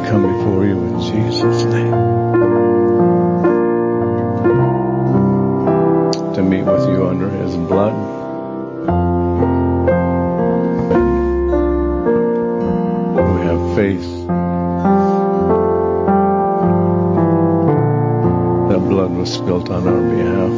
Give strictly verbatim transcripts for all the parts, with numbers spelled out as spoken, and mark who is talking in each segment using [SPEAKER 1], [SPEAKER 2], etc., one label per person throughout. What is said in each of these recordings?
[SPEAKER 1] come before you in Jesus' name to meet with you under his blood. We have faith that blood was spilt on our behalf.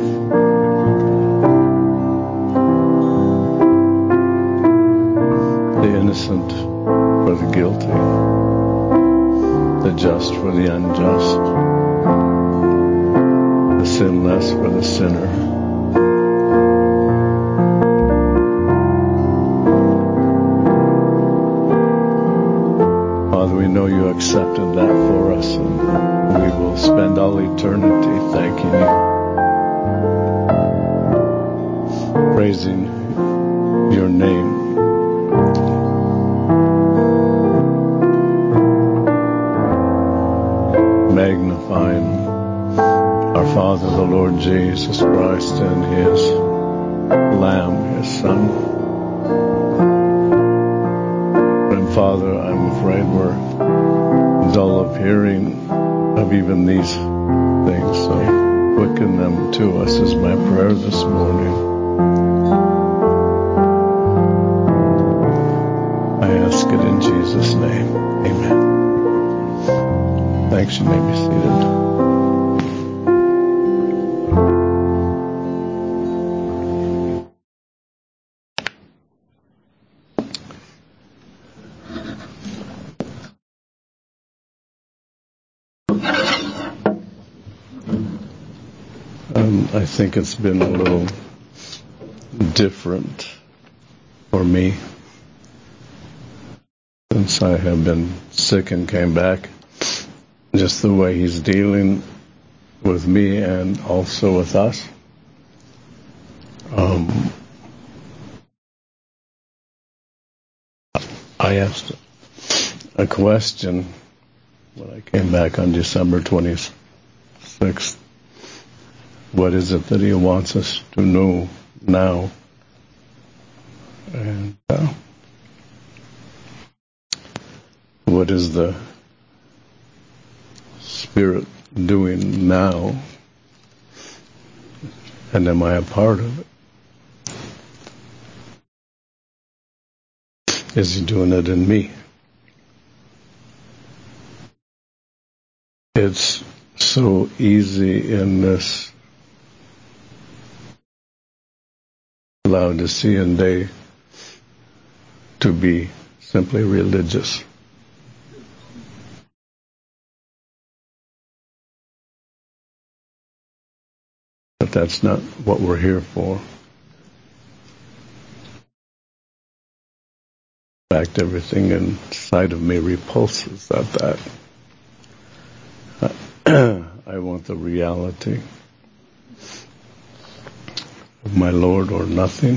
[SPEAKER 1] The innocent for the guilty, the just for the unjust, the sinless for the sinner. Father, we know you accepted that for us, and we will spend all eternity thanking you, praising your name. Magnifying our Father, the Lord Jesus Christ, and his Lamb, his Son. And Father, I'm afraid we're dull of hearing of even these things, so quicken them to us is my prayer this morning. I ask it in Jesus' name. Amen. Thanks, you may be seated. Um, I think it's been a little different for me since I have been sick and came back. Just the way he's dealing with me and also with us. Um, I asked a question when I came back on December twenty-sixth. What is it that he wants us to know now? And uh, what is the Spirit doing now, and am I a part of it? Is he doing it in me? It's so easy in this Laodicean day to be simply religious. But that's not what we're here for. In fact, everything inside of me repulses at that. I want the reality of my Lord or nothing.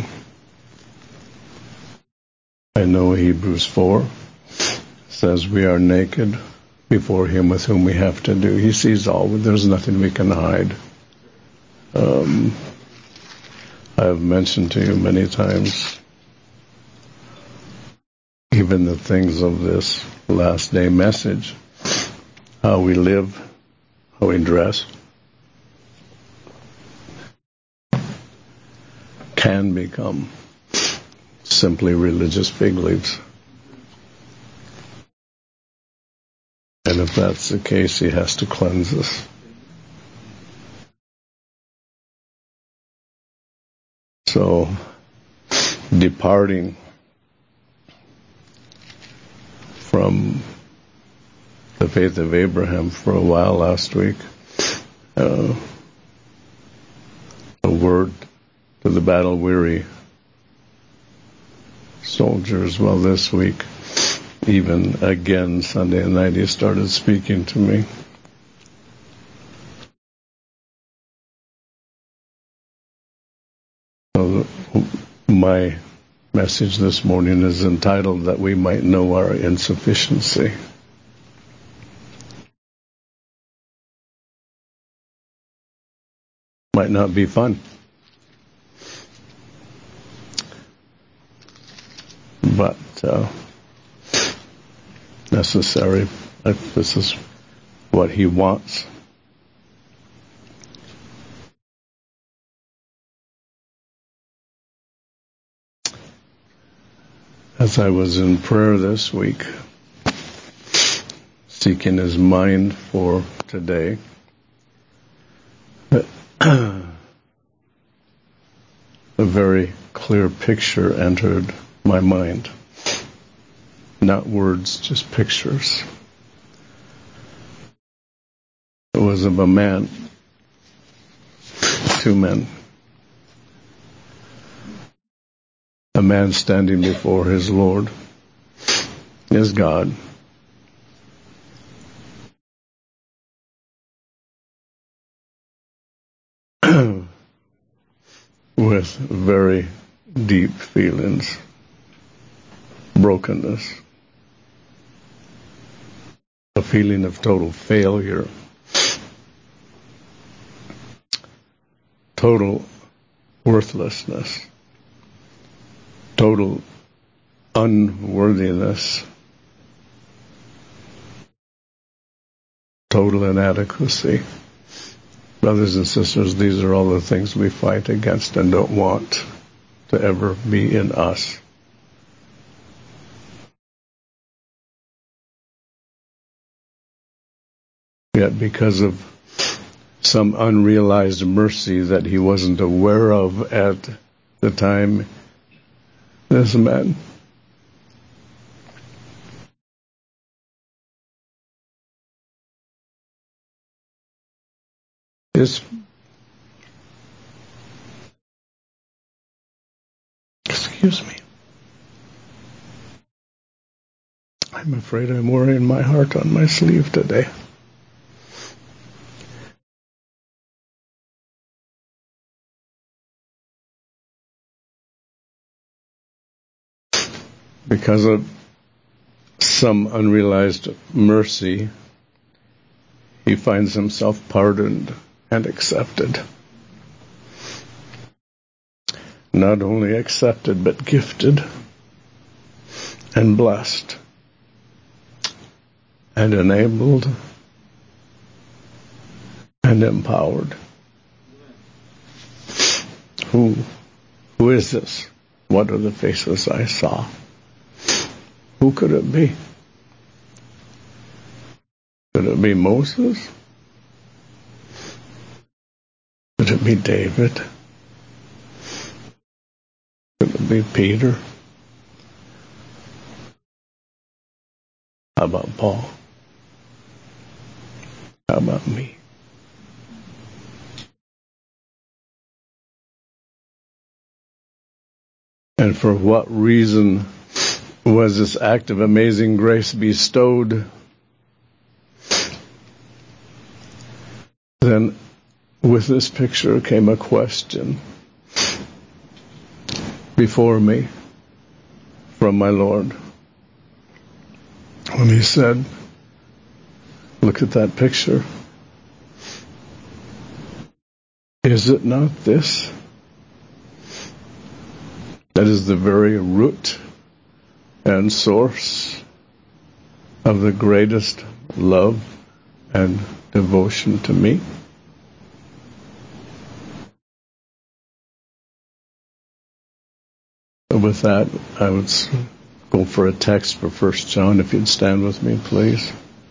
[SPEAKER 1] I know Hebrews four says we are naked before him with whom we have to do. He sees all. There's nothing we can hide. Um, I have mentioned to you many times, even the things of this last day message, how we live, how we dress, can become simply religious fig leaves. And if that's the case, he has to cleanse us. So, departing from the faith of Abraham for a while last week, uh, a word to the battle-weary soldiers. Well, this week, even again, Sunday night, he started speaking to me. So my message this morning is entitled That We Might Know Our Insufficiency. Might not be fun, but uh, necessary. if this is what he wants. As I was in prayer this week, seeking his mind for today, a very clear picture entered my mind. Not words, just pictures. It was of a man, two men. A man standing before his Lord, his God. With very deep feelings, brokenness, a feeling of total failure, total worthlessness, total unworthiness, total inadequacy. Brothers and sisters, these are all the things we fight against and don't want to ever be in us. Yet because of some unrealized mercy that he wasn't aware of at the time, this man is, excuse me, I'm afraid I'm wearing my heart on my sleeve today. Because of some unrealized mercy, he finds himself pardoned and accepted. Not only accepted, but gifted and blessed and enabled and empowered. Who, who is this? What are the faces I saw? Who could it be? Could it be Moses? Could it be David? Could it be Peter? How about Paul? How about me? And for what reason was this act of amazing grace bestowed? Then with this picture came a question before me from my Lord. When he said, look at that picture. Is it not this? That is the very root and source of the greatest love and devotion to me. With that, I would go for a text for First John, if you'd stand with me, please.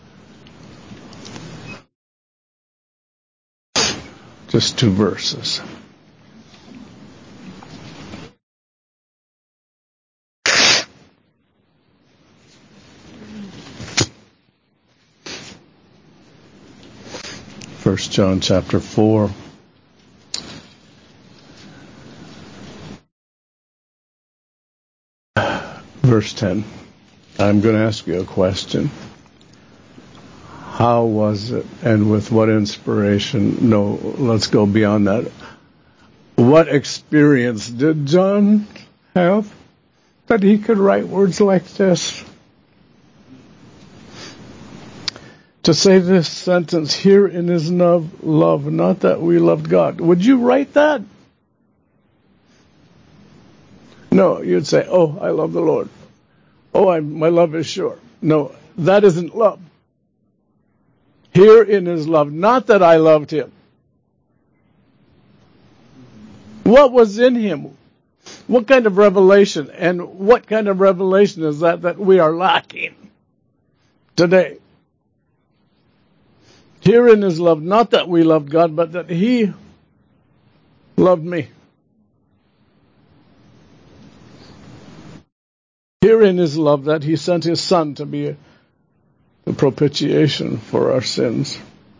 [SPEAKER 1] Just two verses. First John chapter four. Verse ten. I'm going to ask you a question. How was it, and with what inspiration? No, let's go beyond that. What experience did John have that he could write words like this? To say this sentence, here in his love, love, not that we loved God. Would you write that? No, you'd say, oh, I love the Lord. Oh, I, my love is sure. No, that isn't love. Herein is love, not that I loved him. What was in him? What kind of revelation? And what kind of revelation is that that we are lacking today? Herein is love, not that we loved God, but that he loved me. Herein is love, that he sent his Son to be the propitiation for our sins.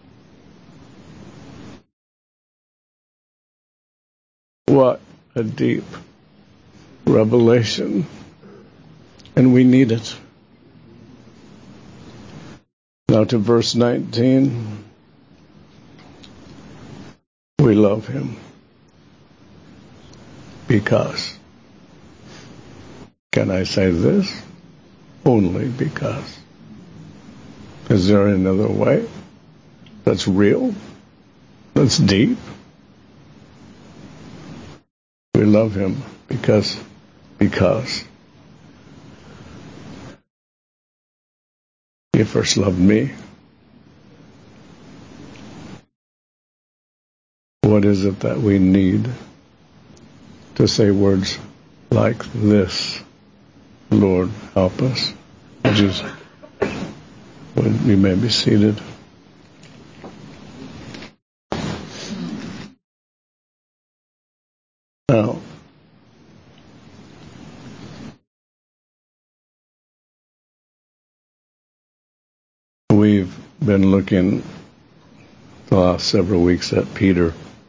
[SPEAKER 1] What a deep revelation. And we need it. Now to verse nineteen. We love him because. Can I say this? Only because. Is there another way that's real, that's deep? We love him because, because he first loved me. What is it that we need to say words like this? Lord, help us. Just, you may be seated. Now, we've been looking the last several weeks at Peter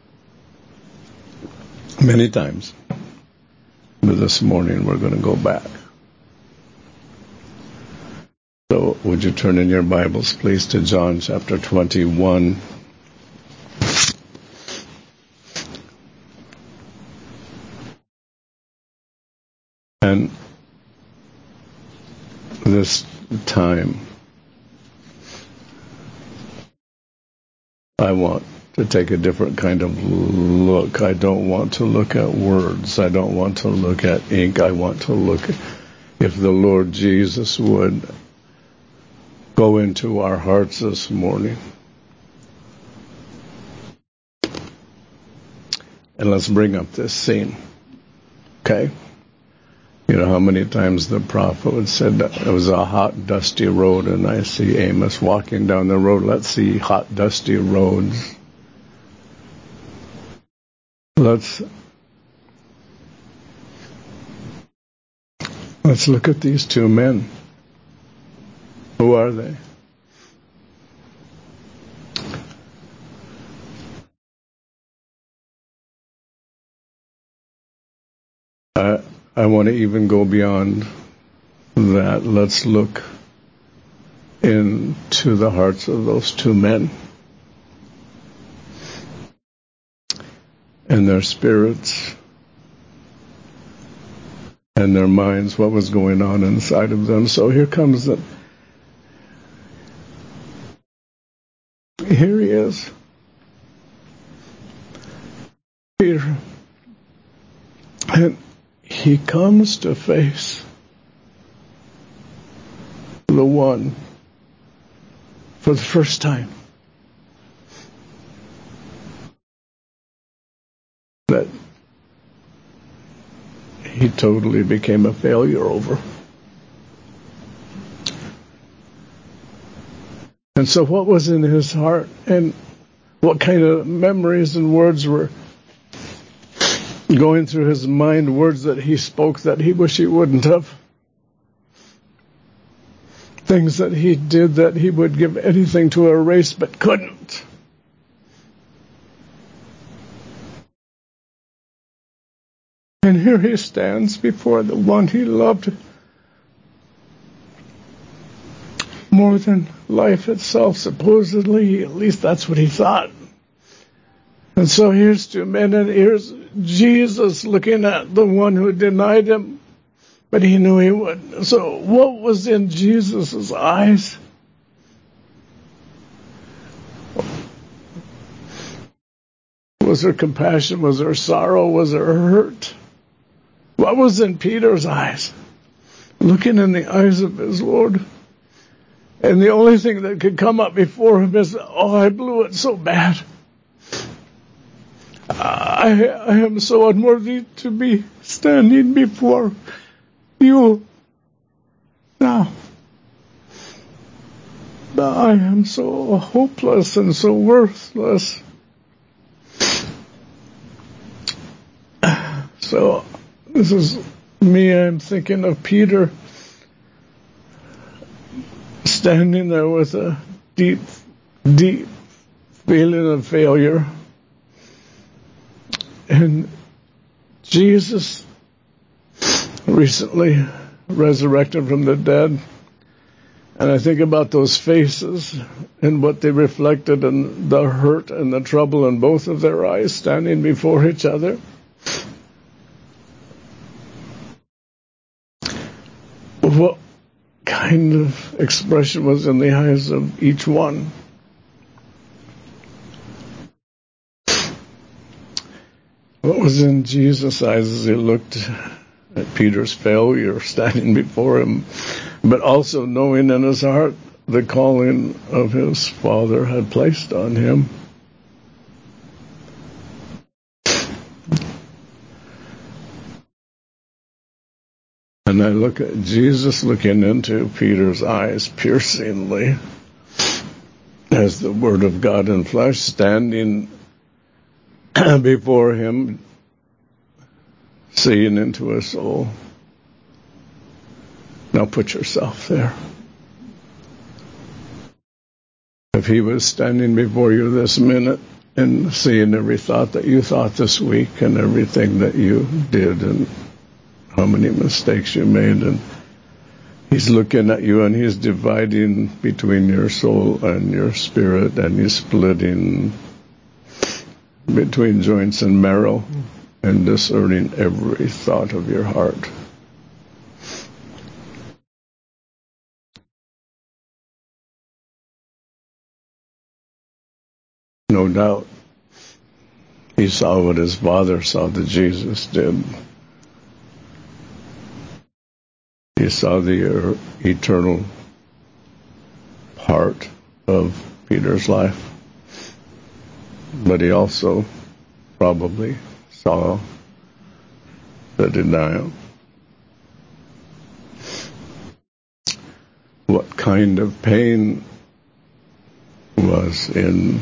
[SPEAKER 1] many times, but this morning we're going to go back. So would you turn in your Bibles, please, to John chapter twenty-one. And this time, I want to take a different kind of look. I don't want to look at words. I don't want to look at ink. I want to look at, if the Lord Jesus would go into our hearts this morning. And let's bring up this scene. Okay? You know how many times the prophet would said that it was a hot, dusty road, and I see Amos walking down the road. Let's see hot, dusty roads. Let's let's look at these two men. Who are they? I I want to even go beyond that. Let's look into the hearts of those two men and their spirits and their minds, what was going on inside of them. So here comes the Here he is. Peter. And he comes to face the one for the first time that he totally became a failure over. And so what was in his heart, and what kind of memories and words were going through his mind, words that he spoke that he wished he wouldn't have, things that he did that he would give anything to erase but couldn't. And here he stands before the one he loved more than life itself, supposedly. At least that's what he thought. And so here's two men, and here's Jesus looking at the one who denied him, but he knew he would. So what was in Jesus' eyes? Was there compassion? Was there sorrow? Was there hurt? What was in Peter's eyes? Looking in the eyes of his Lord. And the only thing that could come up before him is, oh, I blew it so bad. I, I am so unworthy to be standing before you now. I am so hopeless and so worthless. So this is me. I'm thinking of Peter standing there with a deep, deep feeling of failure. And Jesus, recently resurrected from the dead, and I think about those faces and what they reflected and the hurt and the trouble in both of their eyes standing before each other. What kind of expression was in the eyes of each one? What was in Jesus' eyes as he looked at Peter's failure standing before him, but also knowing in his heart the calling of his Father had placed on him? And I look at Jesus looking into Peter's eyes piercingly as the Word of God in flesh standing before him, seeing into his soul. Now put yourself there. If he was standing before you this minute and seeing every thought that you thought this week and everything that you did and how many mistakes you made, and he's looking at you and he's dividing between your soul and your spirit, and he's splitting between joints and marrow and discerning every thought of your heart. No doubt he saw what his Father saw that Jesus did. He saw the eternal part of Peter's life. But he also probably saw the denial. What kind of pain was in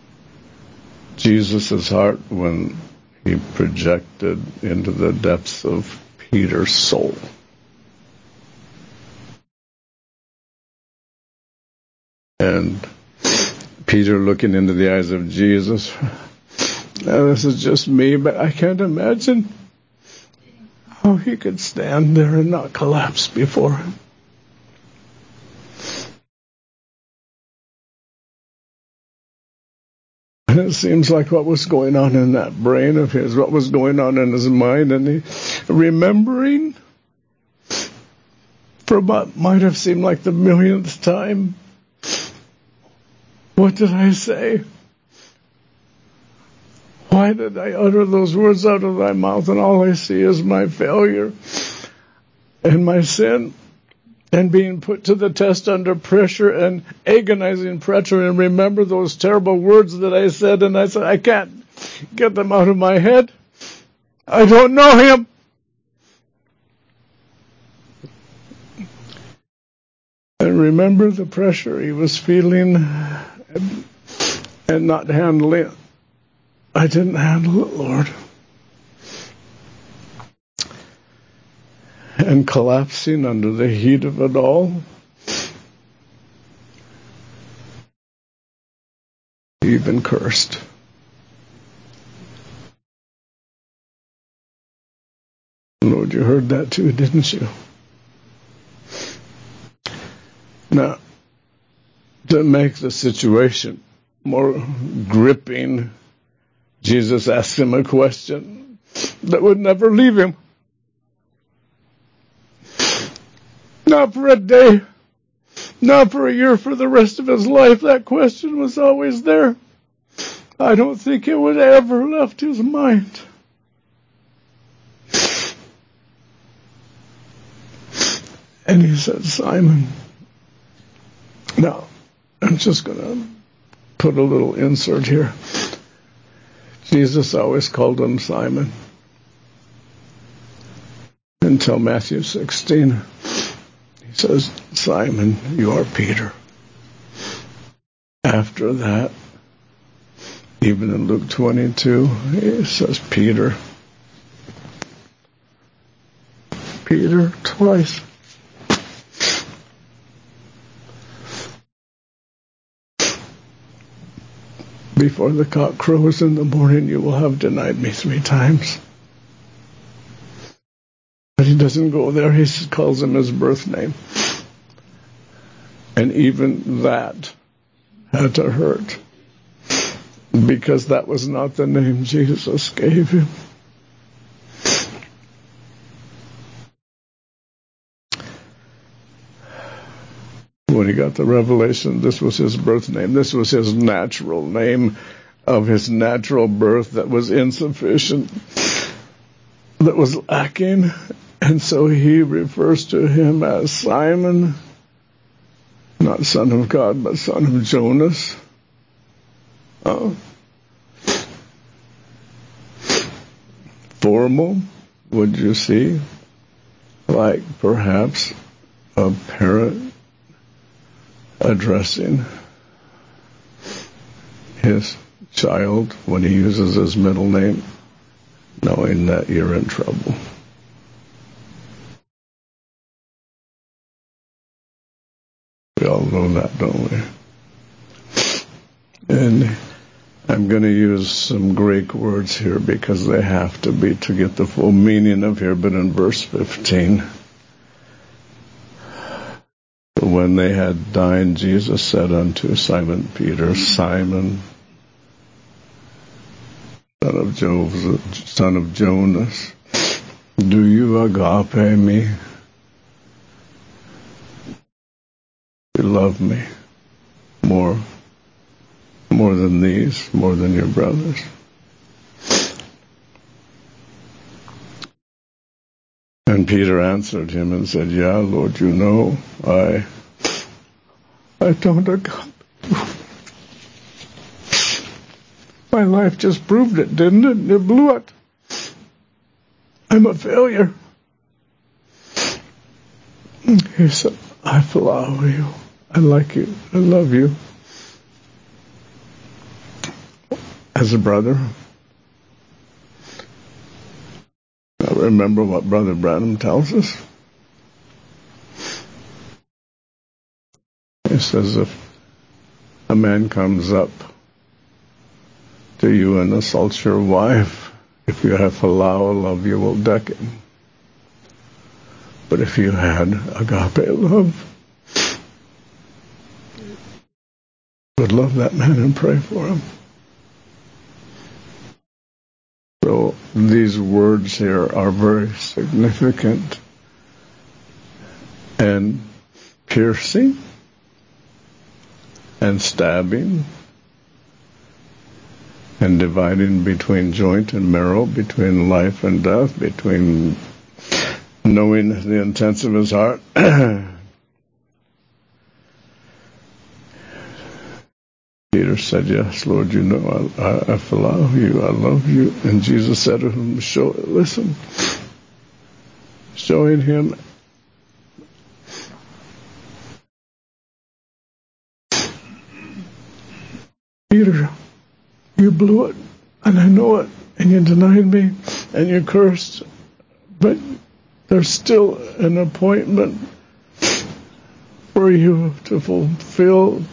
[SPEAKER 1] Jesus' heart when he projected into the depths of Peter's soul? And Peter looking into the eyes of Jesus. Now, this is just me, but I can't imagine how he could stand there and not collapse before him. And it seems like what was going on in that brain of his, what was going on in his mind, and he remembering for what might have seemed like the millionth time, what did I say? Why did I utter those words out of thy mouth, and all I see is my failure and my sin, and being put to the test under pressure and agonizing pressure, and remember those terrible words that I said, and I said, I can't get them out of my head. I don't know him. And remember the pressure he was feeling and, and not handling it. I didn't handle it, Lord. And collapsing under the heat of it all. Even cursed. Lord, you heard that too, didn't you? Now, to make the situation more gripping, Jesus asked him a question that would never leave him. Not for a day, not for a year, for the rest of his life. That question was always there. I don't think it would ever left his mind. And he said, Simon, Now, I'm just going to put a little insert here. Jesus always called him Simon until Matthew sixteen. He says, Simon, you are Peter. After that, even in Luke twenty-two, he says, Peter. Peter twice. Before the cock crows in the morning, you will have denied me three times. But he doesn't go there. He calls him his birth name. And even that had to hurt, because that was not the name Jesus gave him. When he got the revelation, this was his birth name. This was his natural name of his natural birth that was insufficient, that was lacking. And so he refers to him as Simon, not son of God, but son of Jonas. Oh. Formal, would you see? Like perhaps a parent addressing his child when he uses his middle name, knowing that you're in trouble. We all know that, don't we? And I'm going to use some Greek words here because they have to be to get the full meaning of here, but in verse fifteen, when they had dined, Jesus said unto Simon Peter, Simon, son of Joseph, son of Jonas, do you agape me? You love me more, more than these, more than your brothers. And Peter answered him and said, yeah, Lord, you know, I, I don't agape. My life just proved it, didn't it? It blew it. I'm a failure. He said, I follow you. I like you. I love you. As a brother. Now remember what Brother Branham tells us. He says, if a man comes up to you and assaults your wife, if you have phileo love, you will deck him. But if you had agape love, you would love that man and pray for him. So these words here are very significant and piercing and stabbing and dividing between joint and marrow, between life and death, between knowing the intents of his heart. Peter said, yes, Lord, you know I, I, I follow you, I love you. And Jesus said to him, Show, listen, showing him Peter, you blew it, and I know it, and you denied me, and you cursed, but there's still an appointment for you to fulfill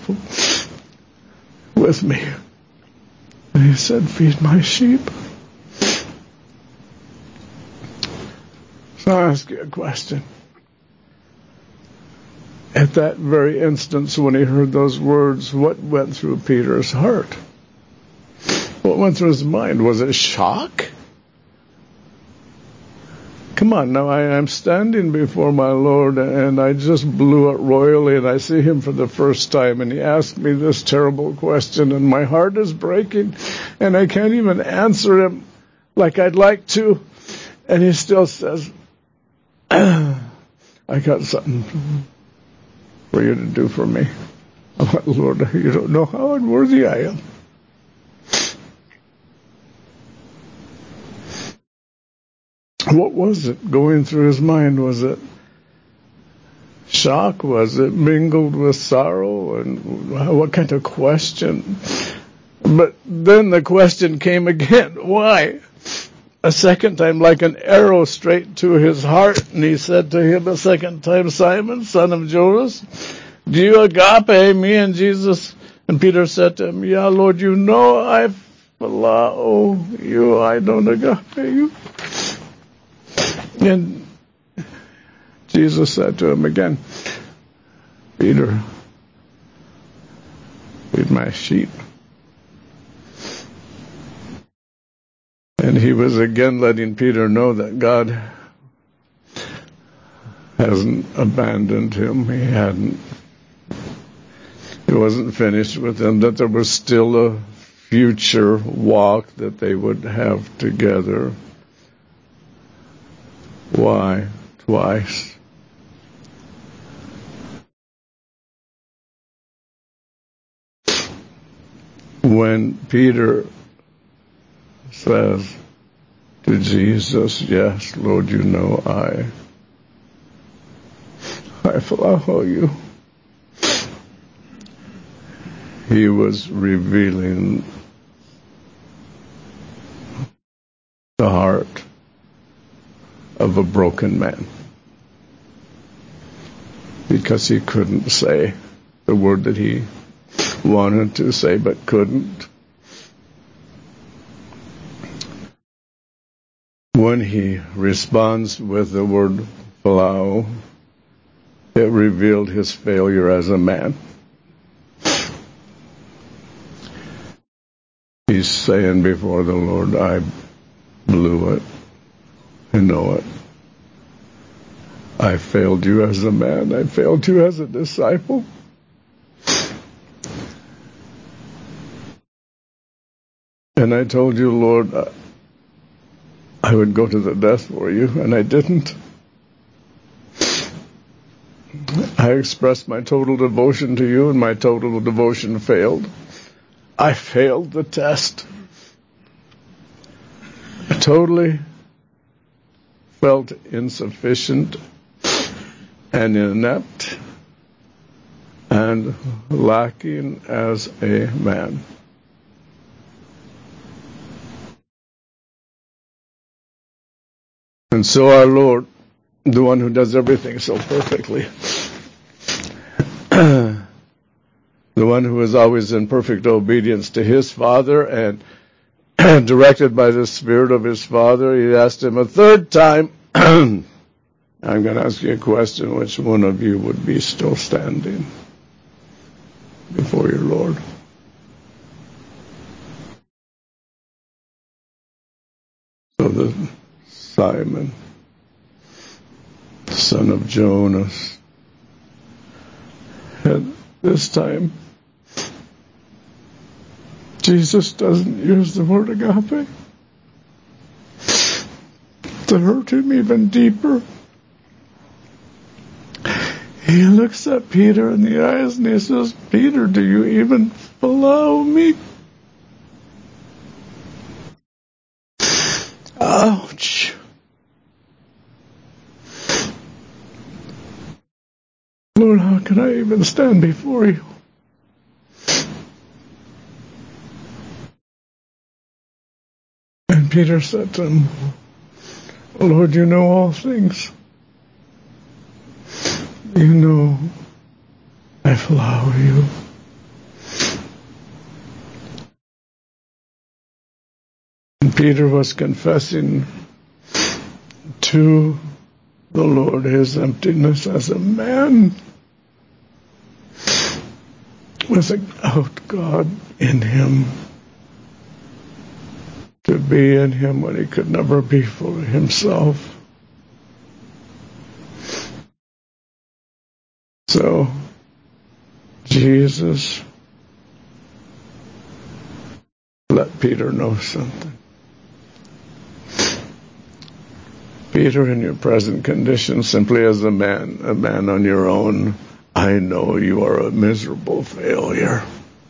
[SPEAKER 1] with me. And he said, feed my sheep. So I'll ask you a question. At that very instance when he heard those words, what went through Peter's heart? What went through his mind? Was it shock? Come on, now I am standing before my Lord and I just blew it royally and I see him for the first time and he asked me this terrible question and my heart is breaking and I can't even answer him like I'd like to. And he still says, I got something for you to do for me. Oh, Lord, you don't know how unworthy I am. What was it going through his mind? Was it shock? Was it mingled with sorrow? And what kind of question? But then the question came again. Why? A second time, like an arrow straight to his heart. And he said to him a second time, Simon, son of Jonas, do you agape me? And Jesus and Peter said to him, yeah, Lord, you know I philao you. I don't agape you. And Jesus said to him again, Peter, feed my sheep. And he was again letting Peter know that God hasn't abandoned him. He hadn't. He wasn't finished with him, that there was still a future walk that they would have together. Why? Twice. When Peter says to Jesus, yes, Lord, you know I, I follow you. He was revealing the heart of a broken man, because he couldn't say the word that he wanted to say but couldn't. When he responds with the word philao, it revealed his failure as a man. He's saying before the Lord, I blew it. I know it. I failed you as a man. I failed you as a disciple. And I told you, Lord, I would go to the death for you, and I didn't. I expressed my total devotion to you, and my total devotion failed. I failed the test. I totally felt insufficient and inept and lacking as a man. And so our Lord, the one who does everything so perfectly, the one who is always in perfect obedience to his Father and directed by the Spirit of his Father, he asked him a third time, I'm going to ask you a question, which one of you would be still standing before your Lord? So the Simon, son of Jonas, and this time Jesus doesn't use the word agape to hurt him even deeper. He looks at Peter in the eyes and he says, Peter, do you even follow me? Ouch. Lord, how can I even stand before you? And Peter said to him, Lord, you know all things. You know I follow you. And Peter was confessing to the Lord his emptiness as a man without God in him, to be in him when he could never be for himself. So Jesus let Peter know something. Peter, in your present condition, simply as a man, a man on your own, I know you are a miserable failure.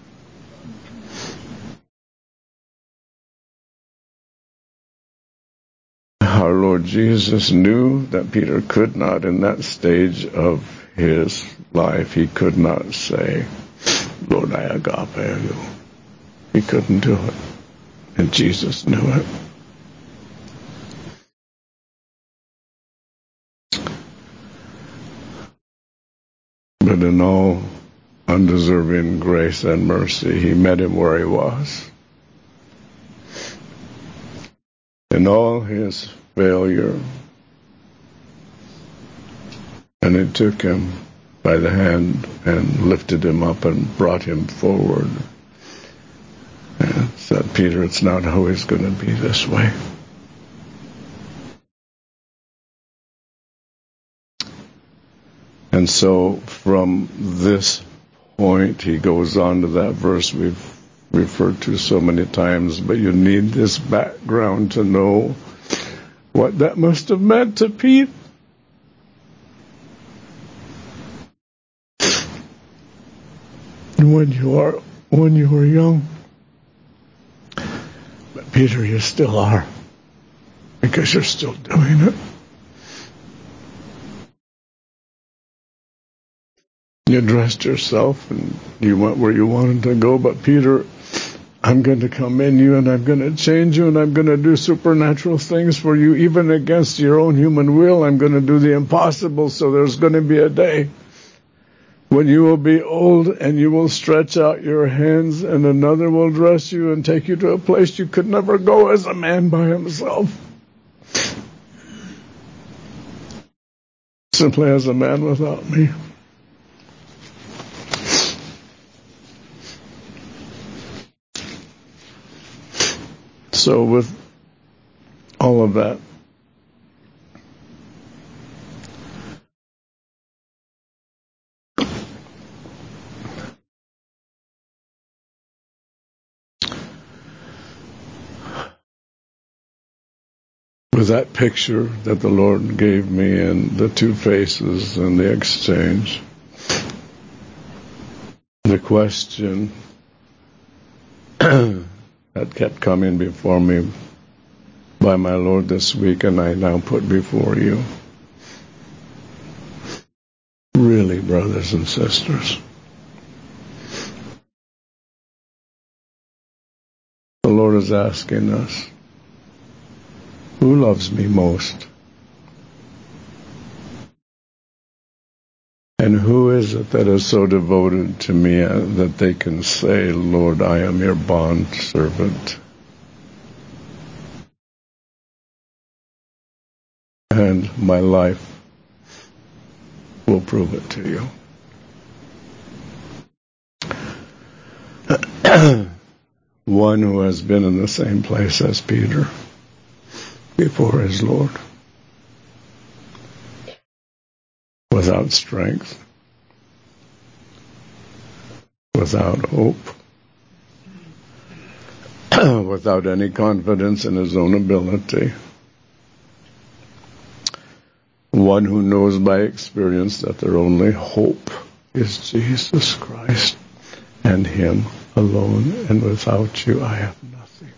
[SPEAKER 1] Our Lord Jesus knew that Peter could not, in that stage of his life, he could not say, Lord, I agape you. He couldn't do it. And Jesus knew it. But in all undeserving grace and mercy, he met him where he was. In all his failure, and it took him by the hand and lifted him up and brought him forward. And said, Peter, it's not always going to be this way. And so from this point, he goes on to that verse we've referred to so many times, but you need this background to know what that must have meant to Pete. When you are, when you were young. But Peter, you still are, because you're still doing it. You dressed yourself and you went where you wanted to go, but Peter, I'm going to come in you and I'm going to change you and I'm going to do supernatural things for you, even against your own human will. I'm going to do the impossible, so there's going to be a day when you will be old and you will stretch out your hands and another will dress you and take you to a place you could never go as a man by himself. Simply as a man without me. So with all of that, with that picture that the Lord gave me and the two faces and the exchange, the question that kept coming before me by my Lord this week, and I now put before you. Really, brothers and sisters, the Lord is asking us, who loves me most? And who is it that is so devoted to me that they can say, Lord, I am your bond servant? And my life will prove it to you. One who has been in the same place as Peter before his Lord, without strength, without hope, without any confidence in his own ability. One who knows by experience that their only hope is Jesus Christ and Him alone, and without you I have nothing.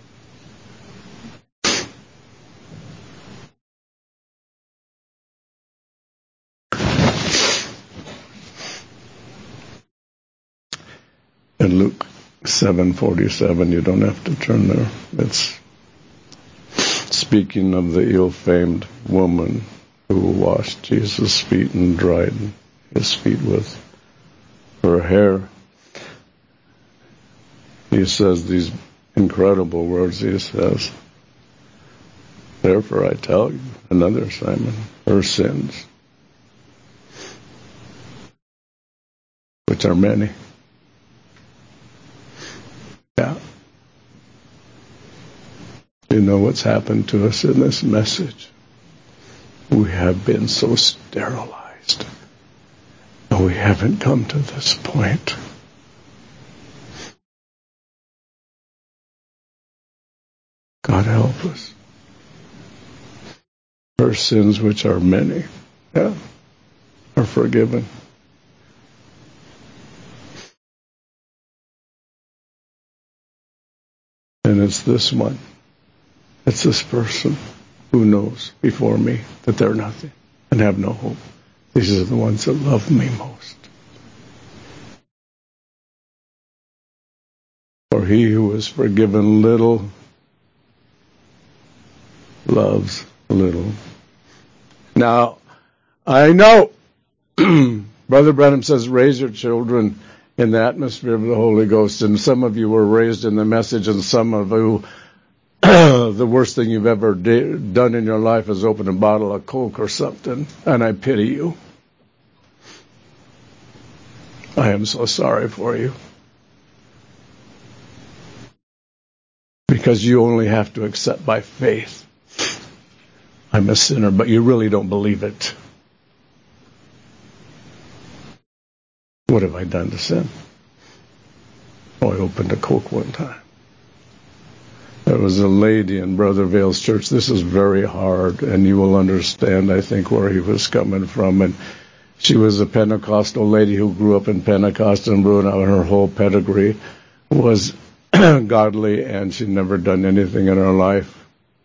[SPEAKER 1] In Luke seven forty-seven, you don't have to turn there. It's speaking of the ill-famed woman who washed Jesus' feet and dried his feet with her hair. He says these incredible words. He says, therefore I tell you, another Simon, her sins, which are many. Yeah. You know what's happened to us in this message? We have been so sterilized. And we haven't come to this point. God help us. Our sins, which are many, yeah, are forgiven. And it's this one. It's this person who knows before me that they're nothing and have no hope. These are the ones that love me most. For he who is forgiven little loves little. Now, I know Brother Branham says raise your children in the atmosphere of the Holy Ghost, and some of you were raised in the message, and some of you the worst thing you've ever de- done in your life is open a bottle of Coke or something, and I pity you. I am so sorry for you. Because you only have to accept by faith. I'm a sinner, but you really don't believe it. What have I done to sin? Oh, I opened a Coke one time. There was a lady in Brother Vale's church. This is very hard, and you will understand, I think, where he was coming from. And she was a Pentecostal lady who grew up in Pentecost, and her whole pedigree was godly, and she'd never done anything in her life.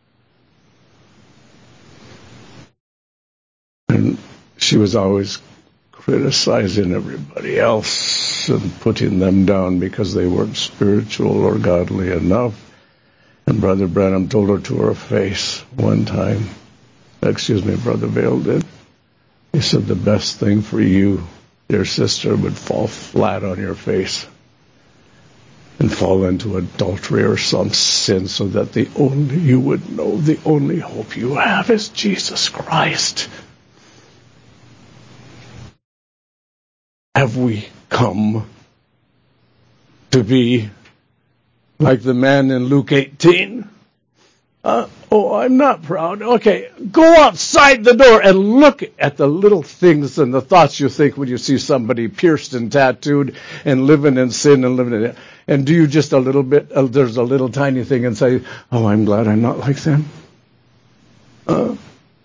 [SPEAKER 1] And she was always criticizing everybody else and putting them down because they weren't spiritual or godly enough. And Brother Branham told her to her face one time, excuse me, Brother Vale did. He said, the best thing for you, dear sister, would fall flat on your face and fall into adultery or some sin, so that the only you would know the only hope you have is Jesus Christ. Have we come to be like the man in Luke eighteen? Uh, oh, I'm not proud. Okay, go outside the door and look at the little things and the thoughts you think when you see somebody pierced and tattooed and living in sin and living in it. And do you just a little bit, uh, there's a little tiny thing and say, oh, I'm glad I'm not like them? Uh,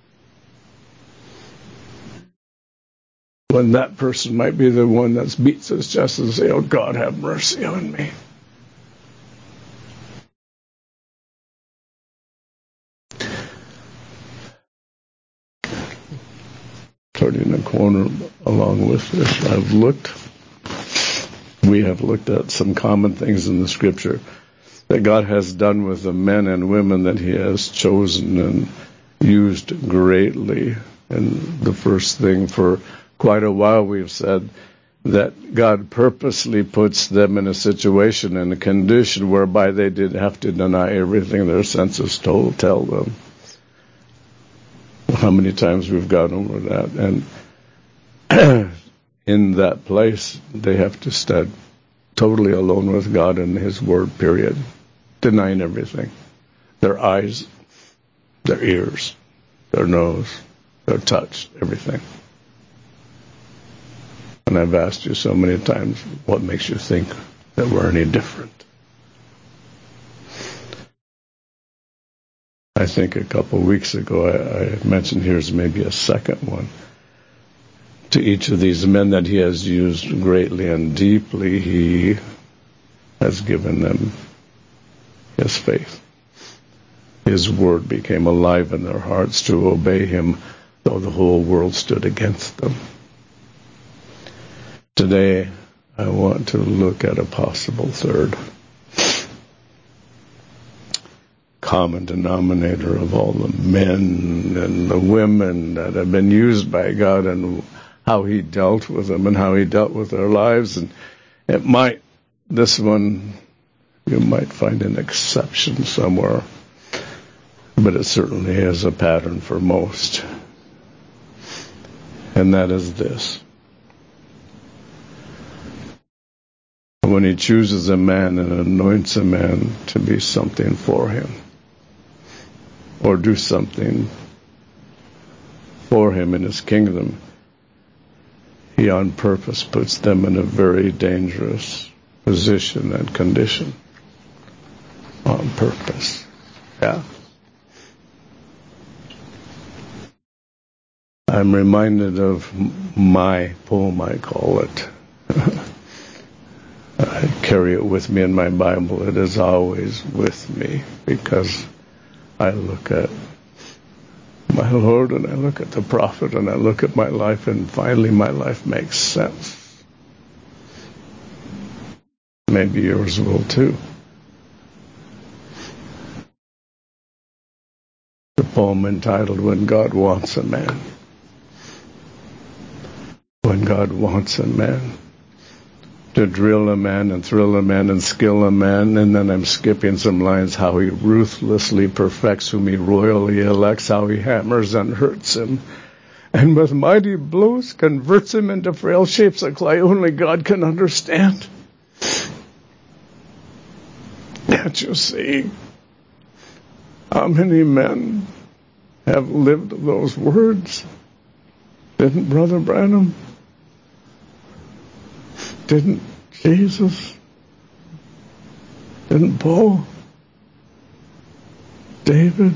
[SPEAKER 1] when that person might be the one that beats his chest and say, oh, God, have mercy on me. Turning the corner along with this, I've looked, we have looked at some common things in the Scripture that God has done with the men and women that He has chosen and used greatly. And the first thing, for quite a while we've said that God purposely puts them in a situation and a condition whereby they did have to deny everything their senses told tell them. How many times we've gone over that. And in that place, they have to stand totally alone with God and His Word, period. Denying everything. Their eyes, their ears, their nose, their touch, everything. And I've asked you so many times, what makes you think that we're any different? I think a couple of weeks ago I, I mentioned here's maybe a second one. To each of these men that He has used greatly and deeply, He has given them His faith. His Word became alive in their hearts to obey Him, though the whole world stood against them. Today, I want to look at a possible third common denominator of all the men and the women that have been used by God, and how He dealt with them and how He dealt with their lives. And it might, this one, you might find an exception somewhere, but it certainly is a pattern for most. And that is this. When He chooses a man and anoints a man to be something for Him, or do something for Him in His kingdom, He on purpose puts them in a very dangerous position and condition. On purpose. Yeah. I'm reminded of my poem, I call it. I carry it with me in my Bible. It is always with me because I look at my Lord and I look at the prophet and I look at my life, and finally my life makes sense. Maybe yours will too. The poem entitled When God Wants a Man. When God wants a man to drill a man and thrill a man and skill a man, and then I'm skipping some lines, how he ruthlessly perfects whom he royally elects, how he hammers and hurts him, and with mighty blows converts him into frail shapes of clay only God can understand. Can't you see how many men have lived those words? Didn't Brother Branham? Didn't Jesus? Didn't Paul? David?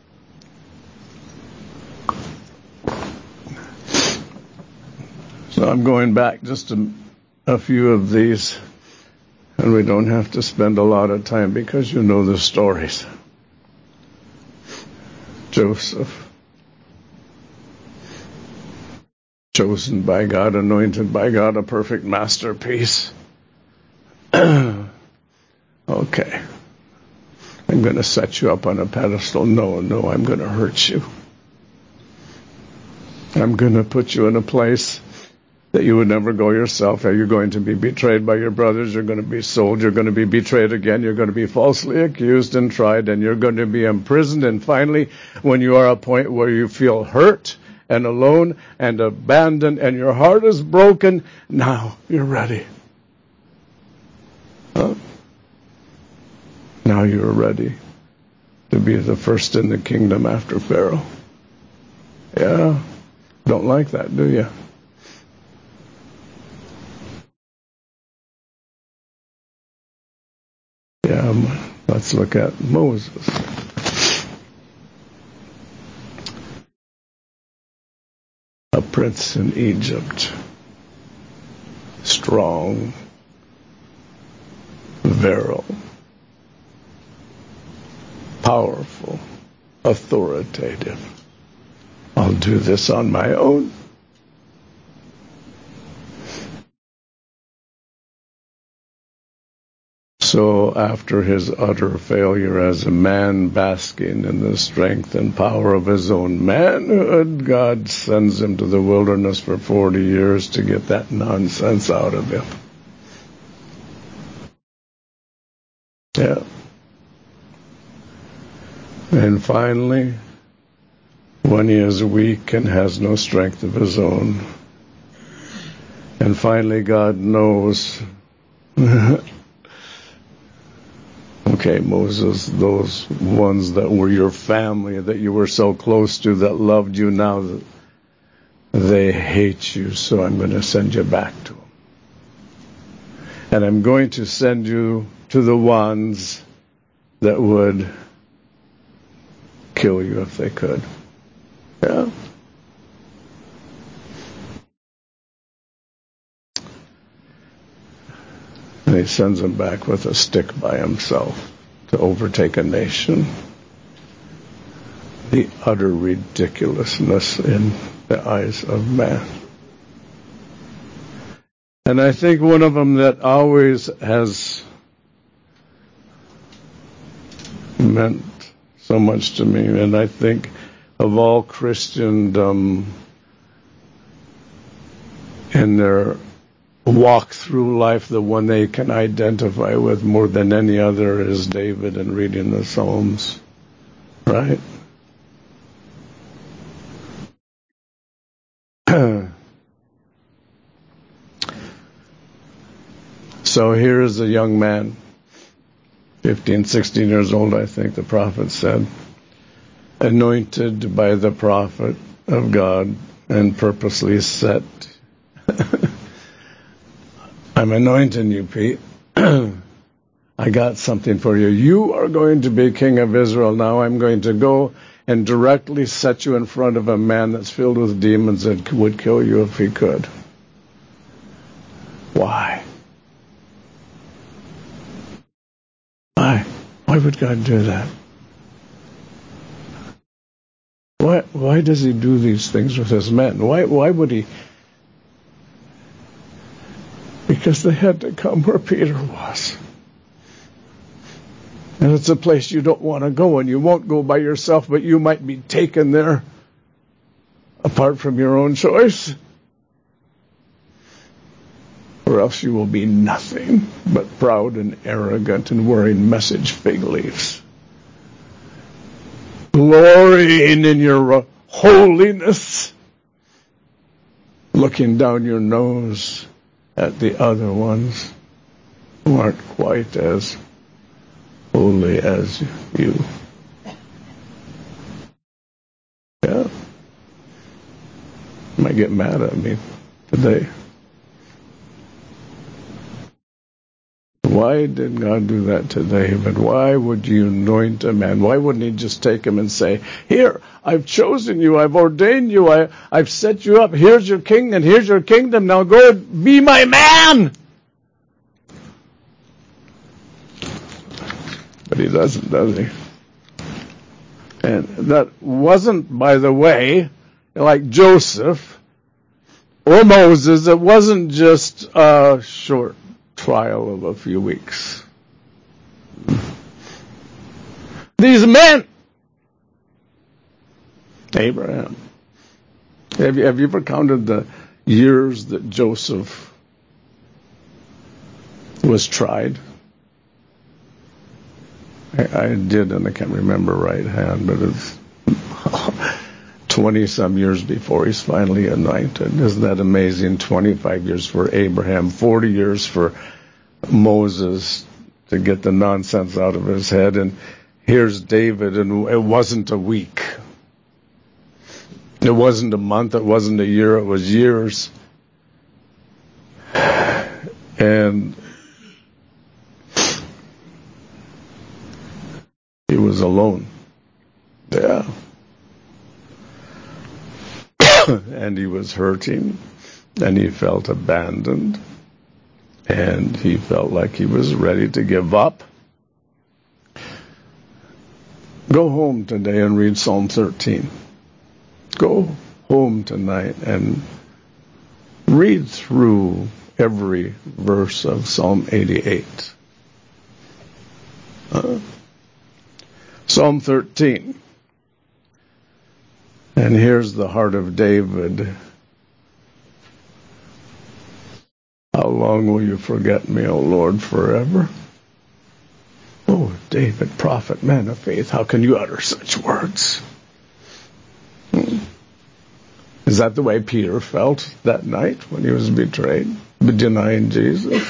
[SPEAKER 1] So I'm going back just a, a few of these, and we don't have to spend a lot of time because you know the stories. Joseph. Chosen by God, anointed by God, a perfect masterpiece. Okay. I'm going to set you up on a pedestal. No, no, I'm going to hurt you. I'm going to put you in a place that you would never go yourself. Are you going to be betrayed by your brothers? You're going to be sold. You're going to be betrayed again. You're going to be falsely accused and tried, and you're going to be imprisoned. And finally, when you are at a point where you feel hurt and alone and abandoned and your heart is broken, now you're ready. Huh? Now you're ready to be the first in the kingdom after Pharaoh. Yeah. Don't like that, do you? Yeah, let's look at Moses. A prince in Egypt. Strong. Virile. Powerful. Authoritative. I'll do this on my own. So after his utter failure as a man basking in the strength and power of his own manhood, God sends him to the wilderness for forty years to get that nonsense out of him. Yeah. And finally, when he is weak and has no strength of his own, and finally God knows, okay, Moses, those ones that were your family, that you were so close to, that loved you, now they hate you, so I'm going to send you back to them. And I'm going to send you to the ones that would kill you if they could. Yeah. And he sends him back with a stick by himself to overtake a nation. The utter ridiculousness in the eyes of man. And I think one of them that always has meant so much to me, and I think of all Christendom in their walk through life, the one they can identify with more than any other is David and reading the Psalms, right? So here is a young man, fifteen, sixteen years old, I think the prophet said, anointed by the prophet of God and purposely set. I'm anointing you, Pete. I got something for you. You are going to be king of Israel. Now I'm going to go and directly set you in front of a man that's filled with demons that would kill you if he could. Why? Why? Why would God do that? Why, why does he do these things with his men? Why, why would he? Because they had to come where Peter was. And it's a place you don't want to go, and you won't go by yourself, but you might be taken there apart from your own choice. Or else you will be nothing but proud and arrogant and wearing message fig leaves. Glorying in your holiness. Looking down your nose at the other ones who aren't quite as holy as you. Yeah. You might get mad at me today. Why did God do that to David? Why would you anoint a man? Why wouldn't he just take him and say, here, I've chosen you, I've ordained you, I, I've set you up, here's your king and here's your kingdom, now go and be my man! But he doesn't, does he? And that wasn't, by the way, like Joseph or Moses, it wasn't just a short trial of a few weeks. These men, Abraham, have you, have you ever counted the years that Joseph was tried? I, I did, and I can't remember right hand, but it's twenty-some years before he's finally anointed. Isn't that amazing? twenty-five years for Abraham, forty years for Moses to get the nonsense out of his head. And here's David, and it wasn't a week. It wasn't a month. It wasn't a year. It was years. And he was alone. Yeah. And he was hurting, and he felt abandoned, and he felt like he was ready to give up. Go home today and read Psalm thirteen. Go home tonight and read through every verse of Psalm eighty-eight. Uh, Psalm thirteen. And here's the heart of David. How long will you forget me, O Lord, forever? Oh, David, prophet, man of faith, how can you utter such words? Hmm. Is that the way Peter felt that night when he was betrayed, denying Jesus?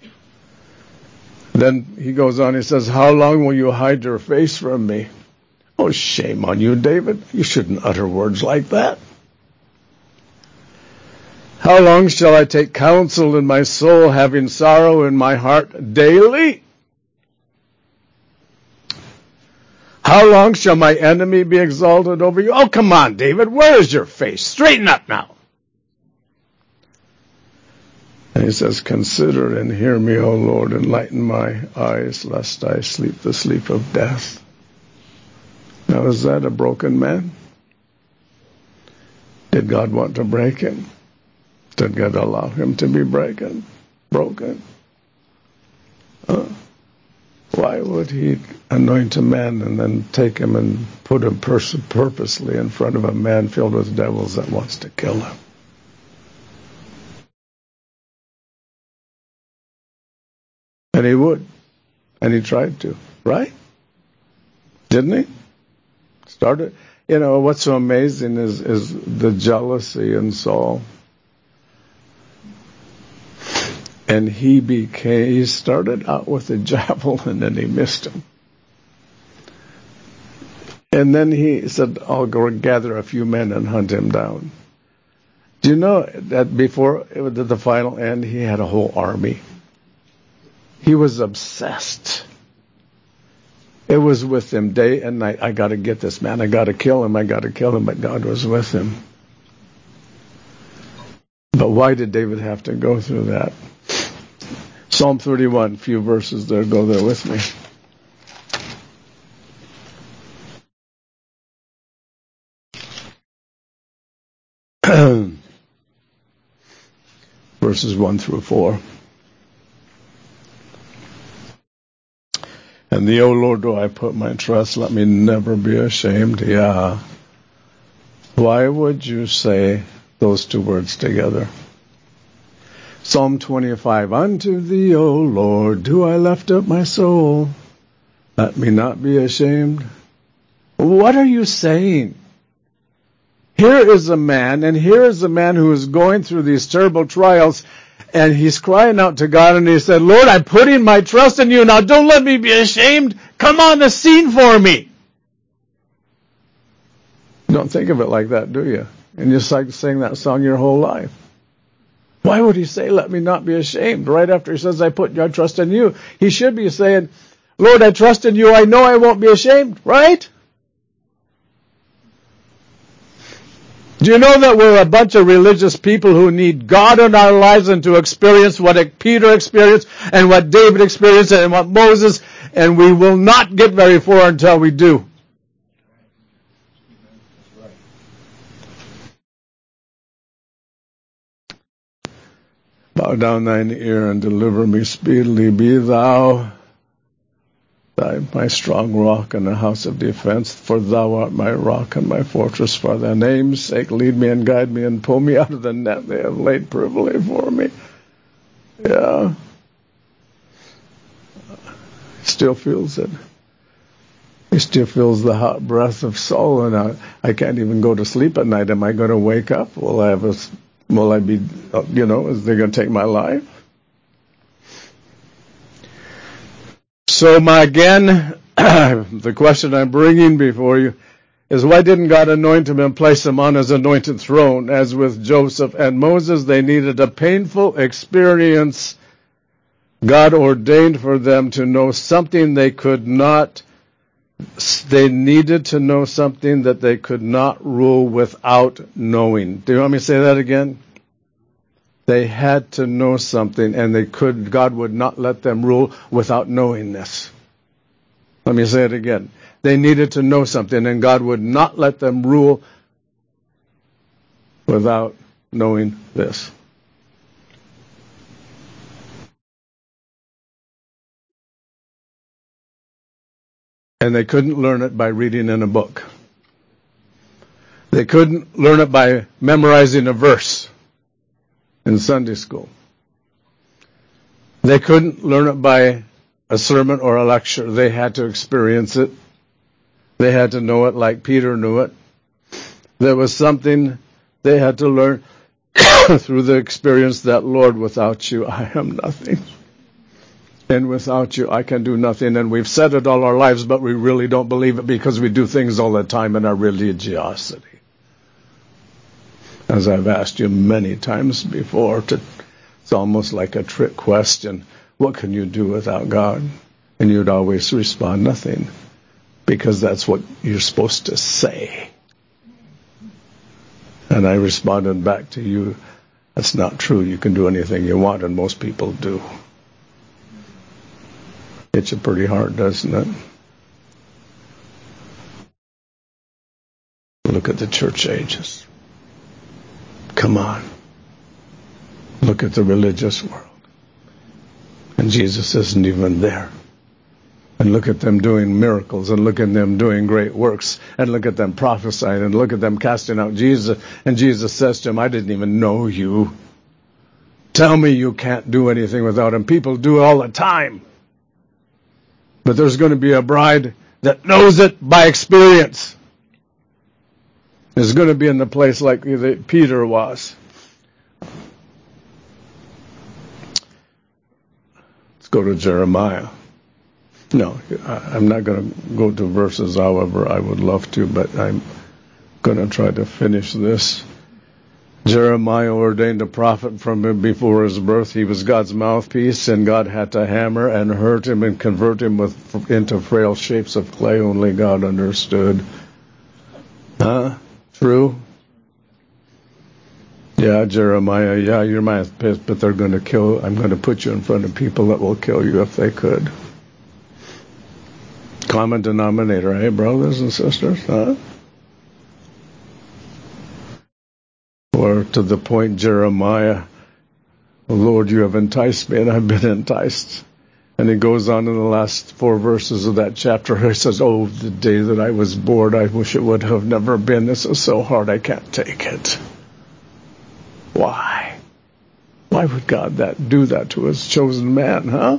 [SPEAKER 1] Then he goes on, he says, how long will you hide your face from me? Oh, shame on you, David. You shouldn't utter words like that. How long shall I take counsel in my soul, having sorrow in my heart daily? How long shall my enemy be exalted over you? Oh, come on, David. Where is your face? Straighten up now. And he says, consider and hear me, O Lord. Enlighten my eyes, lest I sleep the sleep of death. Now, is that a broken man? Did God want to break him? Did God allow him to be broken? Broken? Uh, why would he anoint a man and then take him and put him pers- purposely in front of a man filled with devils that wants to kill him? And he would. And he tried to. Right? Didn't he? Started, you know, what's so amazing is, is the jealousy in Saul. And he became, he started out with a javelin and he missed him. And then he said, I'll go gather a few men and hunt him down. Do you know that before the final end, he had a whole army? He was obsessed. It was with him day and night. I got to get this man. I got to kill him. I got to kill him. But God was with him. But why did David have to go through that? Psalm thirty-one, few verses there. Go there with me. verses one through four. And thee, O Lord, do I put my trust. Let me never be ashamed. Yeah. Why would you say those two words together? Psalm twenty-five, unto thee, O Lord, do I lift up my soul. Let me not be ashamed. What are you saying? Here is a man, and here is a man who is going through these terrible trials, and he's crying out to God, and he said, Lord, I'm putting my trust in you. Now don't let me be ashamed. Come on the scene for me. You don't think of it like that, do you? And you just like sing that song your whole life. Why would he say, let me not be ashamed? Right after he says, I put your trust in you. He should be saying, Lord, I trust in you. I know I won't be ashamed. Right? Do you know that we're a bunch of religious people who need God in our lives and to experience what Peter experienced and what David experienced and what Moses, and we will not get very far until we do. Bow down thine ear and deliver me speedily. Be thou thy, my strong rock and a house of defense, for thou art my rock and my fortress. For thy name's sake, lead me and guide me and pull me out of the net they have laid privily for me. Yeah. He still feels it. He still feels the hot breath of Saul, and I, I can't even go to sleep at night. Am I going to wake up? Will I have a Will I be, you know, is they going to take my life? So my, again, the question I'm bringing before you is, why didn't God anoint him and place him on his anointed throne? As with Joseph and Moses, they needed a painful experience. God ordained for them to know something they could not, they needed to know something that they could not rule without knowing. Do you want me to say that again? They had to know something, and they could, God would not let them rule without knowing this. Let me say it again. They needed to know something, and God would not let them rule without knowing this. And they couldn't learn it by reading in a book. They couldn't learn it by memorizing a verse in Sunday school. They couldn't learn it by a sermon or a lecture. They had to experience it. They had to know it like Peter knew it. There was something they had to learn through the experience that, Lord, without you, I am nothing. And without you, I can do nothing. And we've said it all our lives, but we really don't believe it because we do things all the time in our religiosity. As I've asked you many times before, to, it's almost like a trick question. What can you do without God? And you'd always respond, nothing. Because that's what you're supposed to say. And I responded back to you, that's not true. You can do anything you want, and most people do. Hits you pretty hard, doesn't it? Look at the church ages. Come on. Look at the religious world. And Jesus isn't even there. And look at them doing miracles, and look at them doing great works, and look at them prophesying, and look at them casting out Jesus. And Jesus says to him, I didn't even know you. Tell me you can't do anything without him. People do it all the time. But there's going to be a bride that knows it by experience. Is going to be in the place like Peter was. Let's go to Jeremiah. No, I'm not going to go to verses, however, I would love to, but I'm going to try to finish this. Jeremiah ordained a prophet from before his birth. He was God's mouthpiece, and God had to hammer and hurt him and convert him with, into frail shapes of clay. Only God understood. Huh? True? Yeah, Jeremiah, yeah, you're my mouthpiece, but they're going to kill, I'm going to put you in front of people that will kill you if they could. Common denominator, hey, brothers and sisters? Huh? Or to the point Jeremiah Lord, you have enticed me, and I've been enticed. And he goes on in the last four verses of that chapter. He says, oh, the day that I was bored, I wish it would have never been. This is so hard, I can't take it. Why? Why would God that do that to his chosen man, huh?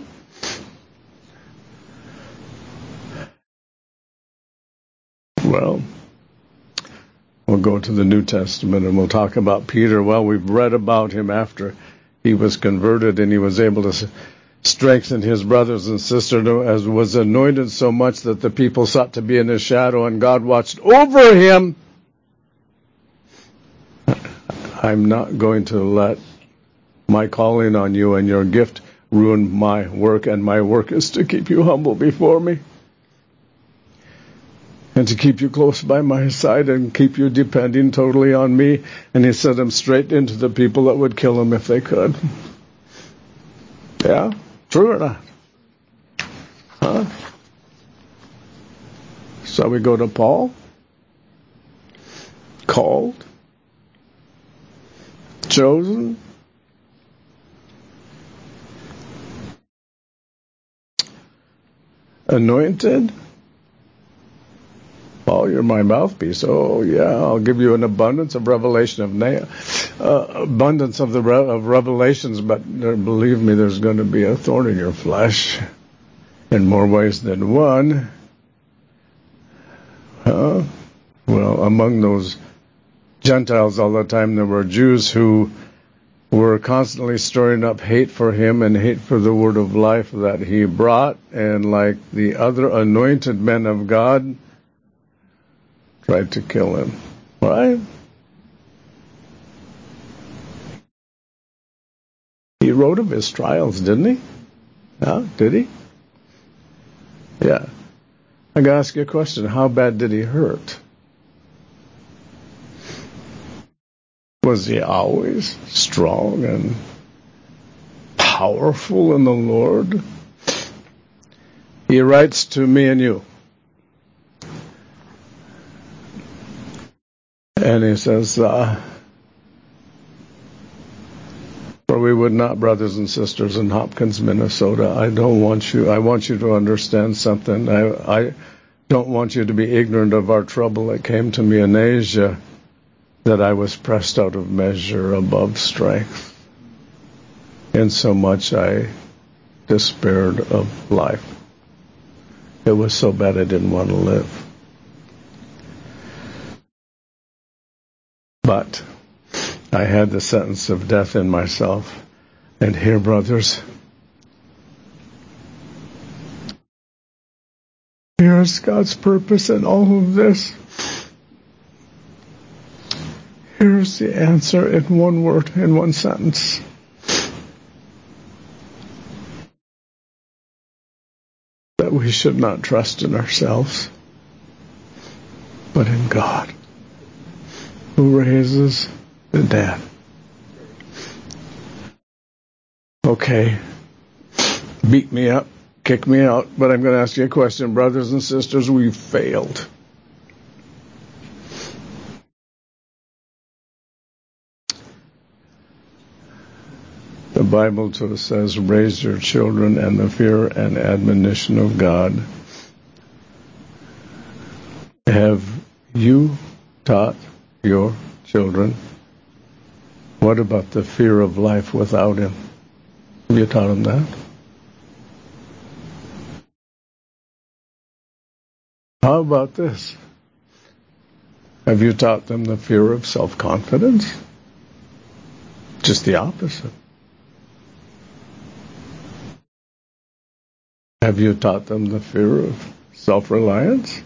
[SPEAKER 1] Well, we'll go to the New Testament and we'll talk about Peter. Well, we've read about him after he was converted and he was able to strengthen his brothers and sisters, as was anointed so much that the people sought to be in his shadow, and God watched over him. I'm not going to let my calling on you and your gift ruin my work, and my work is to keep you humble before me and to keep you close by my side and keep you depending totally on me. And he sent him straight into the people that would kill him if they could. Yeah? True or not? Huh? So we go to Paul. Called. Chosen. Anointed. Paul, you're my mouthpiece. Oh, yeah, I'll give you an abundance of revelation of na- uh, abundance of the re- of revelations, but uh, believe me, there's going to be a thorn in your flesh in more ways than one. Huh? Well, among those Gentiles all the time, there were Jews who were constantly storing up hate for him and hate for the word of life that he brought, and like the other anointed men of God, tried to kill him. Right? He wrote of his trials, didn't he? Huh? Did he? Yeah. I gotta ask you a question. How bad did he hurt? Was he always strong and powerful in the Lord? He writes to me and you. And he says, uh, for we would not, brothers and sisters in Hopkins, Minnesota, I don't want you, I want you to understand something. I, I don't want you to be ignorant of our trouble that came to me in Asia, that I was pressed out of measure above strength. Insomuch I despaired of life. It was so bad I didn't want to live. But I had the sentence of death in myself. And here, brothers, here's God's purpose in all of this. Here's the answer in one word, in one sentence. That we should not trust in ourselves, but in God, who raises the dead. Okay, beat me up, kick me out, but I'm going to ask you a question. Brothers and sisters, we failed. The Bible says, raise your children in the fear and admonition of God. Have you taught your children? What about the fear of life without Him? Have you taught them that? How about this? Have you taught them the fear of self-confidence? Just the opposite. Have you taught them the fear of self-reliance?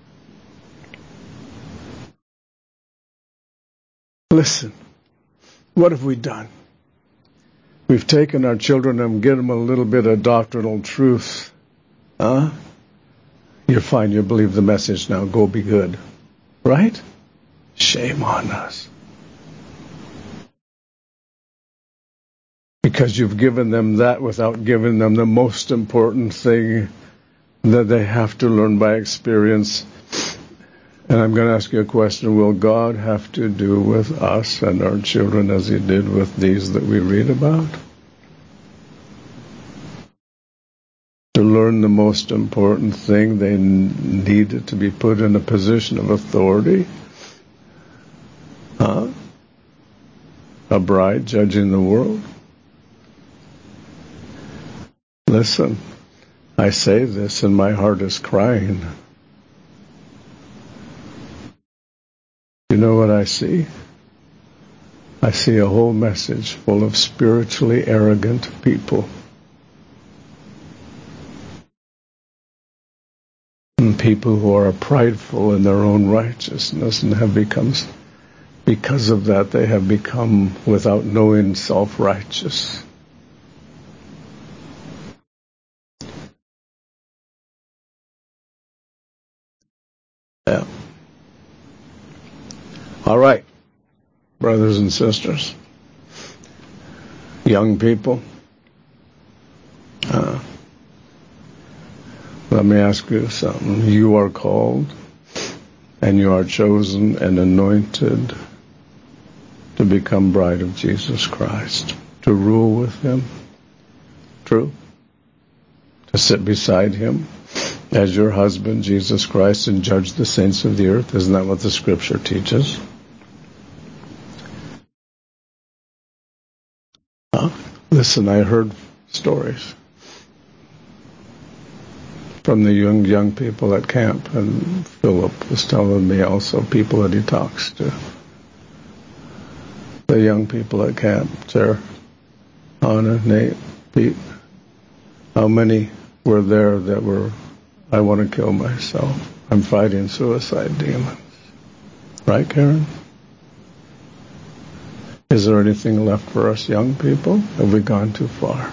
[SPEAKER 1] Listen, what have we done? We've taken our children and given them a little bit of doctrinal truth. Huh? You're fine, you believe the message now, go be good. Right? Shame on us. Because you've given them that without giving them the most important thing that they have to learn by experience. And I'm going to ask you a question. Will God have to do with us and our children as He did with these that we read about? To learn the most important thing, they needed to be put in a position of authority. Huh? A bride judging the world. Listen, I say this and my heart is crying. You know what I see? I see a whole message full of spiritually arrogant people. And people who are prideful in their own righteousness and have become, because of that, they have become, without knowing, self-righteous. Yeah. All right, brothers and sisters, young people, uh, let me ask you something. You are called and you are chosen and anointed to become bride of Jesus Christ, to rule with Him. True? To sit beside Him as your husband, Jesus Christ, and judge the saints of the earth. Isn't that what the Scripture teaches? Huh? Listen, I heard stories from the young young people at camp, and Philip was telling me also people that he talks to. The young people at camp, Sarah, Anna, Nate, Pete, how many were there that were, I want to kill myself. I'm fighting suicide demons. Right, Karen? Is there anything left for us young people? Have we gone too far?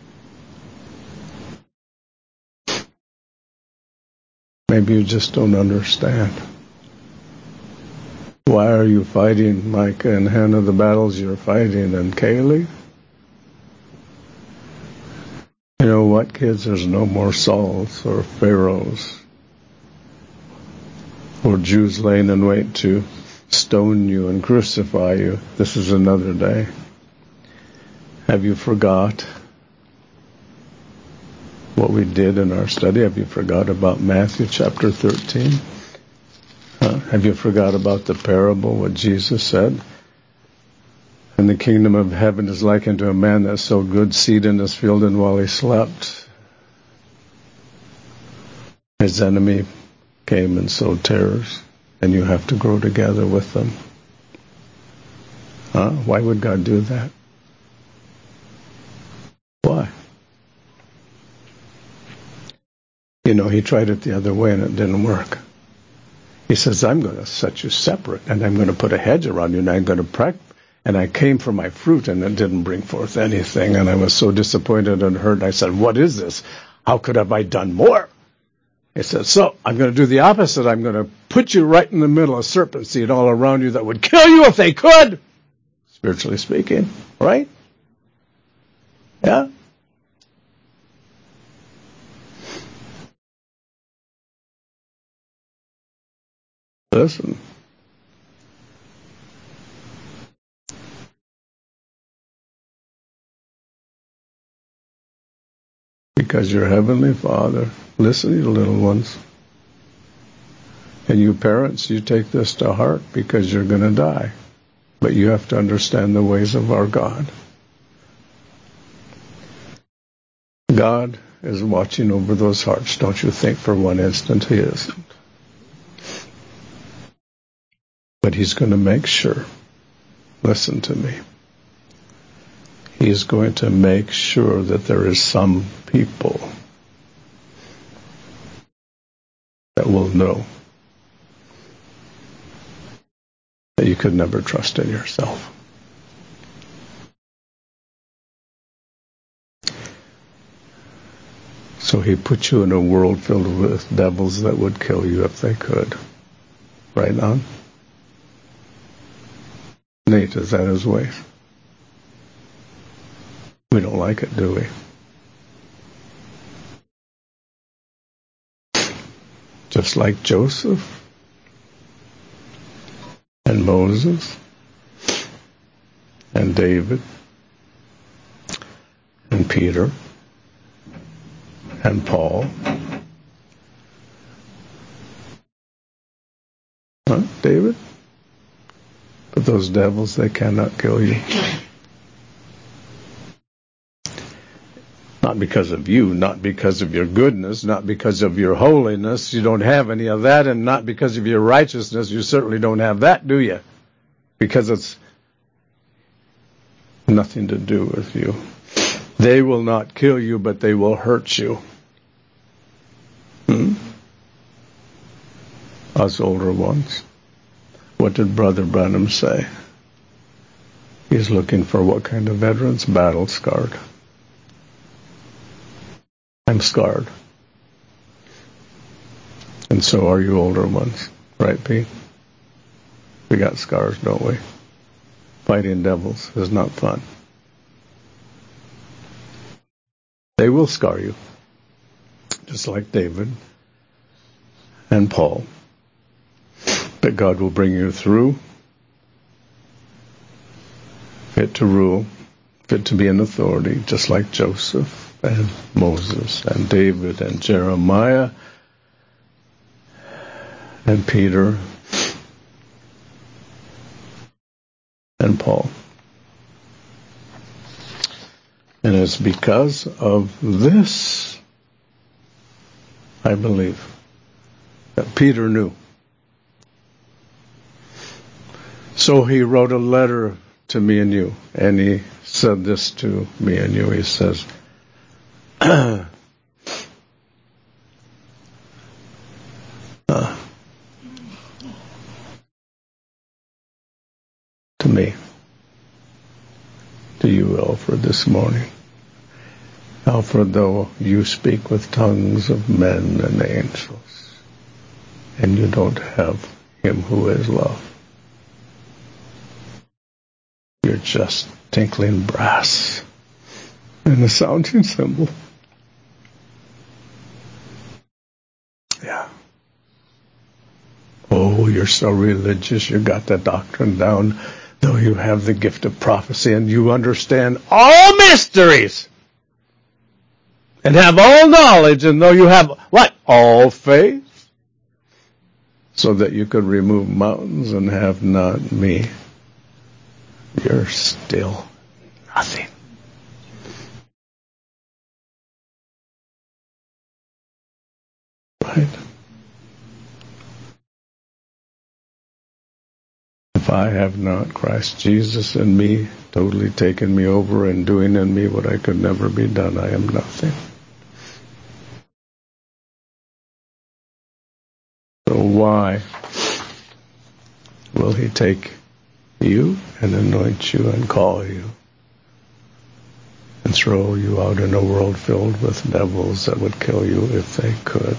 [SPEAKER 1] Maybe you just don't understand. Why are you fighting, Micah and Hannah, the battles you're fighting, and Kaylee? You know what, kids? There's no more Sauls or Pharaohs or Jews laying in wait to stone you and crucify you. This is another day. Have you forgot what we did in our study? Have you forgot about Matthew chapter thirteen? Huh? Have you forgot about the parable, what Jesus said? And the kingdom of heaven is like unto a man that sowed good seed in his field, and while he slept, his enemy came and sowed tares, and you have to grow together with them. Huh? Why would God do that? Why? You know, He tried it the other way and it didn't work. He says, I'm going to set you separate, and I'm going to put a hedge around you, and I'm going to practice. And I came for my fruit, and it didn't bring forth anything. And I was so disappointed and hurt. I said, what is this? How could have I done more? He said, so I'm going to do the opposite. I'm going to put you right in the middle of serpent seed all around you that would kill you if they could, spiritually speaking. Right? Yeah? Listen. Because your Heavenly Father, listen, you little ones, and you parents, you take this to heart because you're going to die. But you have to understand the ways of our God. God is watching over those hearts. Don't you think for one instant He isn't. But He's going to make sure, listen to me, He's going to make sure that there is some people that will know that you could never trust in yourself. So He put you in a world filled with devils that would kill you if they could. Right on? Nate, is that His way? We don't like it, do we? Just like Joseph and Moses and David and Peter and Paul. Huh, David? But those devils, they cannot kill you. Not because of you, not because of your goodness, not because of your holiness. You don't have any of that, and not because of your righteousness. You certainly don't have that, do you? Because it's nothing to do with you. They will not kill you, but they will hurt you. Hmm? Us older ones. What did Brother Branham say? He's looking for what kind of veterans? Battle scarred. I'm scarred. And so are you older ones. Right, Pete? We got scars, don't we? Fighting devils is not fun. They will scar you. Just like David and Paul. But God will bring you through. Fit to rule. Fit to be an authority. Just like Joseph and Moses and David and Jeremiah and Peter and Paul. And it's because of this, I believe, that Peter knew. So he wrote a letter to me and you, and he said this to me and you. He says, uh, to me, to you, Alfred, this morning. Alfred, though you speak with tongues of men and angels, and you don't have him who is love, you're just tinkling brass and a sounding cymbal. Yeah. Oh, you're so religious, you got the doctrine down, though you have the gift of prophecy and you understand all mysteries and have all knowledge, and though you have, what? All faith, so that you could remove mountains and have not me. You're still nothing. Right? If I have not Christ Jesus in me, totally taken me over and doing in me what I could never be done, I am nothing. So why will he take you and anoint you and call you and throw you out in a world filled with devils that would kill you if they could?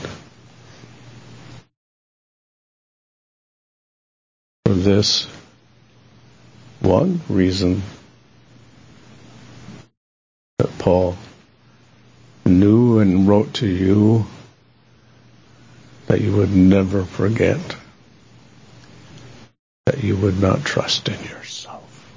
[SPEAKER 1] For this one reason, that Paul knew and wrote to you that you would never forget, that you would not trust in yourself.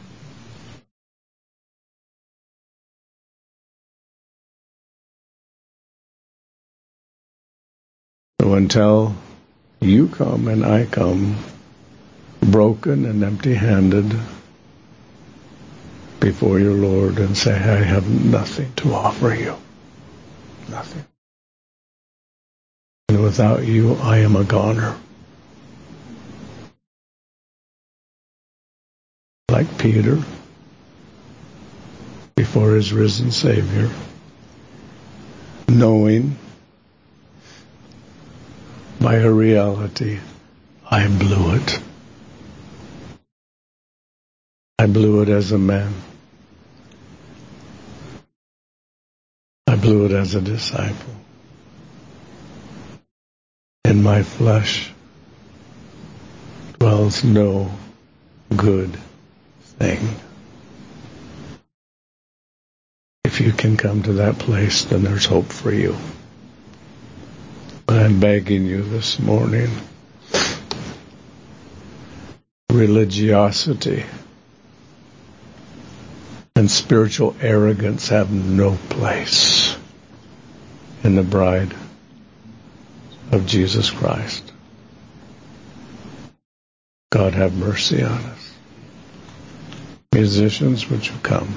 [SPEAKER 1] So until you come and I come broken and empty-handed before your Lord and say, I have nothing to offer you. Nothing. And without you, I am a goner. Like Peter before his risen Savior, knowing by a reality, I blew it. I blew it as a man. I blew it as a disciple. In my flesh dwells no good thing. If you can come to that place, then there's hope for you. But I'm begging you this morning, religiosity and spiritual arrogance have no place in the bride of Jesus Christ. God have mercy on us. Musicians, would you come?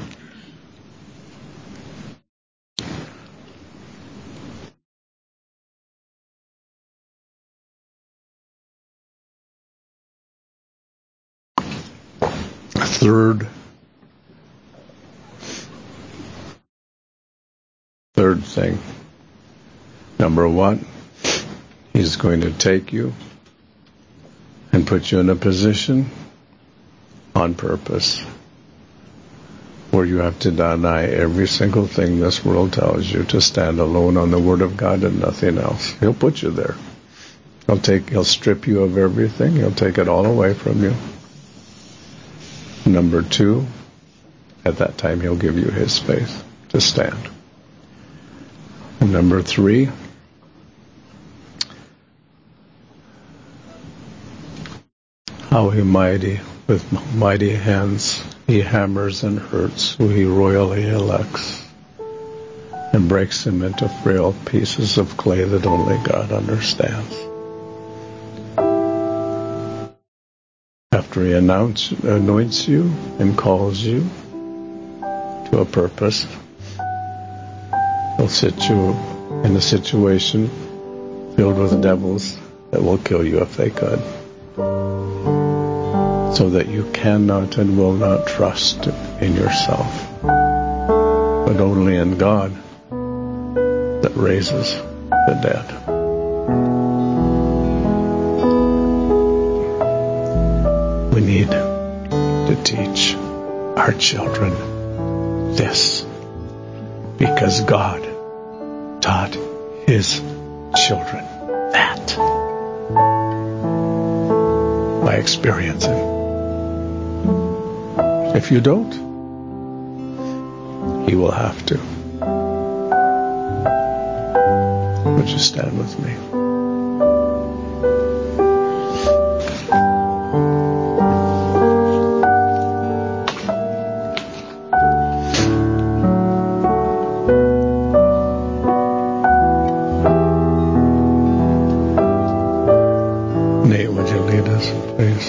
[SPEAKER 1] Third, third thing. Number one, He's going to take you and put you in a position on purpose where you have to deny every single thing this world tells you, to stand alone on the Word of God and nothing else. He'll put you there. He'll take, he'll strip you of everything. He'll take it all away from you. Number two, at that time He'll give you His faith to stand. And number three, how He mighty, with mighty hands, He hammers and hurts who He royally elects, and breaks them into frail pieces of clay that only God understands. After He announce, anoints you and calls you to a purpose, He'll sit you in a situation filled with devils that will kill you if they could, so that you cannot and will not trust in yourself, but only in God that raises the dead. We need to teach our children this, because God taught His children that by experiencing. If you don't, He will have to. Would you stand with me? Nate, would you lead us, please?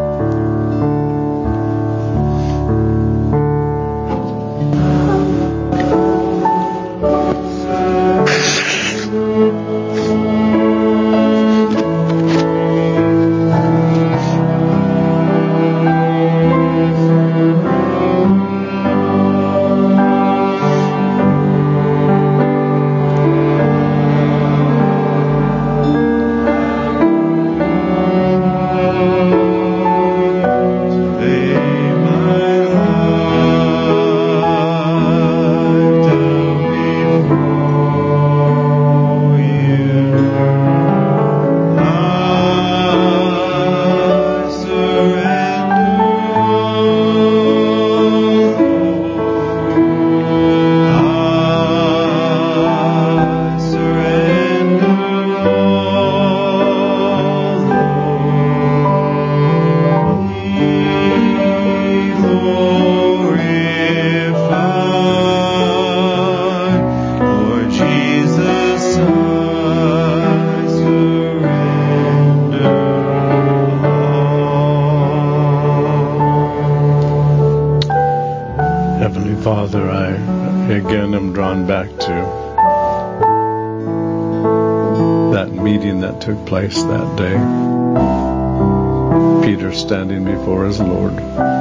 [SPEAKER 1] Father, I again am drawn back to that meeting that took place that day. Peter standing before his Lord.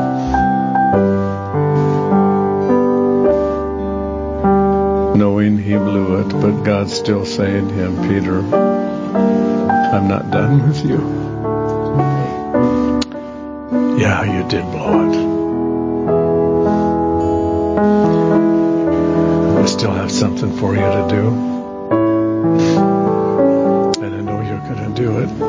[SPEAKER 1] Knowing he blew it, but God still saying to him, Peter, I'm not done with you. Yeah, you did blow it. I still have something for you to do. And I know you're going to do it.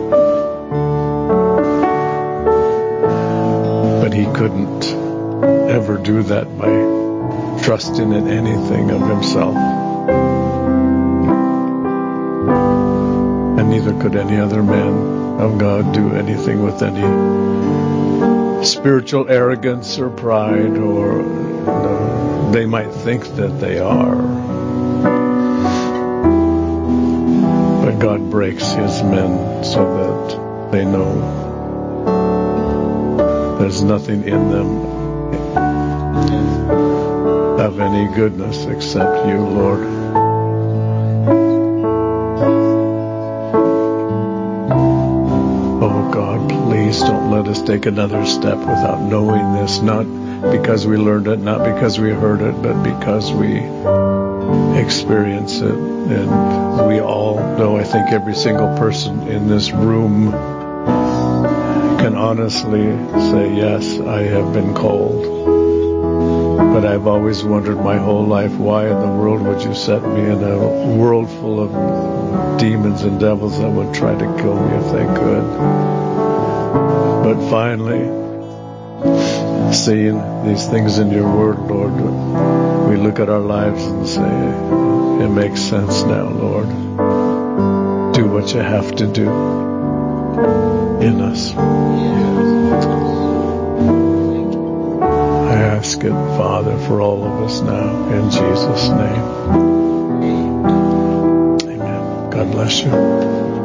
[SPEAKER 1] But he couldn't ever do that by trusting in anything of himself. And neither could any other man of God do anything with any spiritual arrogance or pride, or uh, they might think that they are. But God breaks his men so that they know there's nothing in them of any goodness except you, Lord. Oh God, please don't let us take another step without knowing this, not because we learned it, not because we heard it, but because we experience it. And we all know, I think every single person in this room can honestly say, yes, I have been called. But I've always wondered my whole life, why in the world would you set me in a world full of demons and devils that would try to kill me if they could? But finally, seeing these things in your word, Lord, we look at our lives and say, it makes sense now, Lord. Do what you have to do in us. I ask it, Father, for all of us now, in Jesus' name. Amen. God bless you.